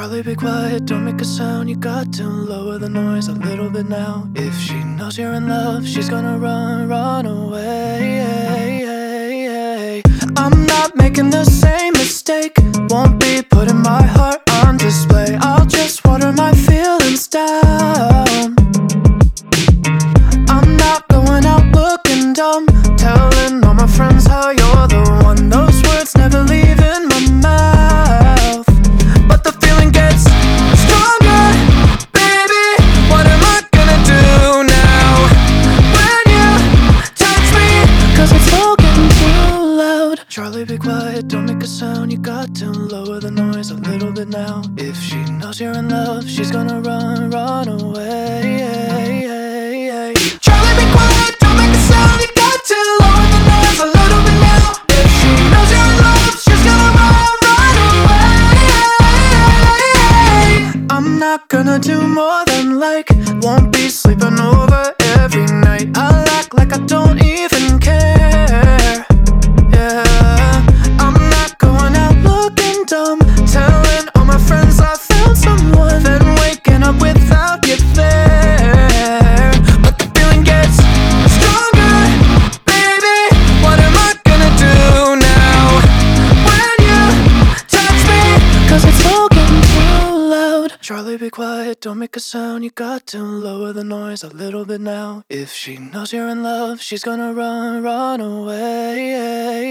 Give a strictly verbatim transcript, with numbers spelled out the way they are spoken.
Charlie, be quiet, don't make a sound. You got to lower the noise a little bit now. If she knows you're in love, she's gonna run, run away. I'm not making the same mistake. Won't be putting my heart on display. I'll just water my feelings down. I'm not going out looking dumb, telling all my friends how you're the one. Those words never leave in my mouth, but the feeling gets stronger. Baby, what am I gonna do now when you touch me? Cause it's all getting too loud. Charlie, be quiet, don't make a sound. You got to lower the noise a little bit now. If she knows you're in love, she's gonna run, run away. Charlie, be quiet, don't make a sound. You got to lower the noise a little bit now. If she knows you're in love, she's gonna run, run away. I'm not gonna do more than like, won't be sleeping over every night. I'll act like I don't even care. Yeah, I'm not going out looking dumb, telling all my friends I found someone, then waking up without you there. But the feeling gets stronger. Baby, what am I gonna do now when you touch me? Cause it's all getting too loud. Charlie, be quiet, don't make a sound. You got to lower the noise a little bit now. If she knows you're in love, she's gonna run, run away.